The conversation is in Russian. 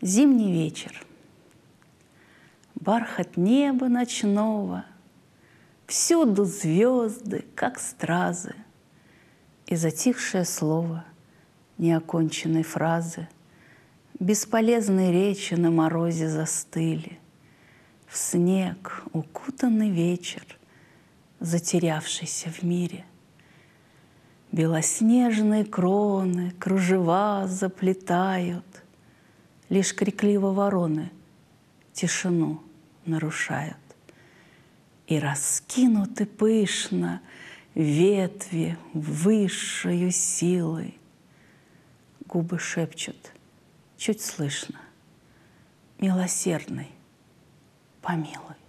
Зимний вечер. Бархат неба ночного, всюду звезды, как стразы, и затихшее слово неоконченной фразы, бесполезной речи на морозе застыли. В снег укутанный вечер, затерявшийся в мире. Белоснежные кроны кружева заплетают, лишь крикливо вороны тишину нарушают. И раскинуты пышно ветви высшою силой. Губы шепчут, чуть слышно: милосердный, помилуй.